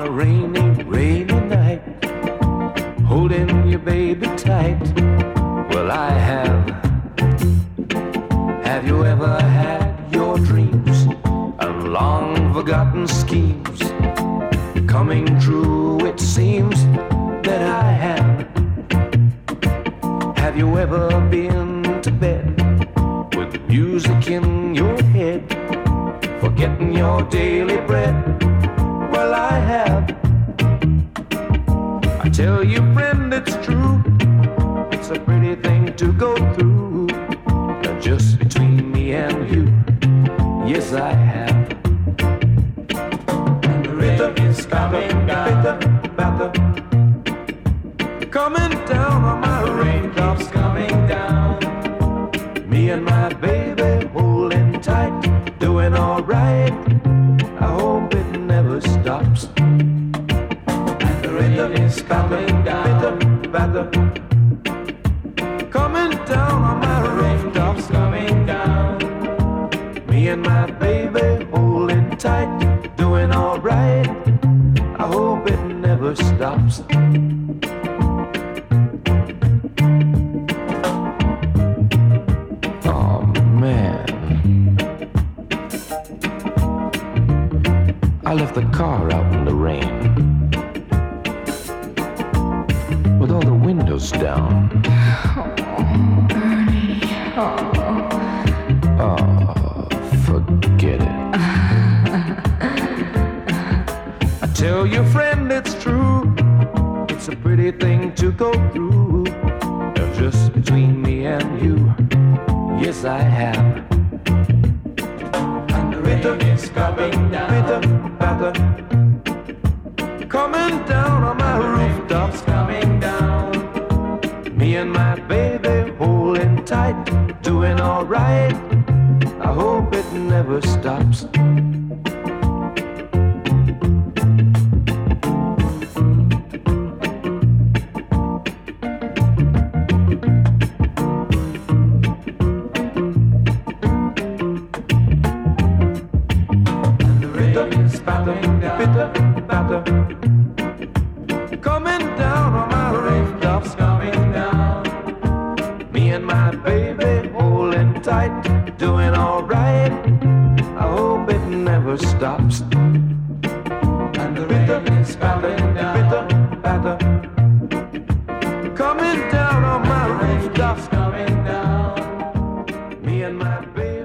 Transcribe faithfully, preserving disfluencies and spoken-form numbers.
a rainy, rainy night, holding your baby tight. Well, I have. Have you ever had your dreams and long forgotten schemes coming true? It seems that I have. Have you ever been to bed with music in your head, forgetting your daily bread? Well, I have. I tell you, friend, it's true. It's a pretty thing to go through. Now, just between me and you, yes, I have. And the rhythm is coming down, batter, coming down on my raindrops, coming down. Me and my baby holding tight, doing all right. I hope it never stops. And the rhythm is coming down, batter, coming down on my raindrops, coming down. Me and my baby holding tight, doing all right. I hope it never stops. Oh man, I left the car out in the rain with all the windows down. Oh, Ernie. Oh. Oh, forget it. I tell you, friend, it's true. It's a pretty thing to go through. Now, just between me and you, yes, I have. And the rhythm is coming down, rhythm, batter, coming down on my rooftops, coming down. Me and my baby holding tight, doing all right. I hope it never stops. And the rhythm is batter, bitter, batter, coming down on my rooftops, coming down. Me and my baby holding tight, doing all right. I hope it never stops. And the rhythm is battering down, bitter, batter, coming down on my rooftops, coming down. Me and my baby.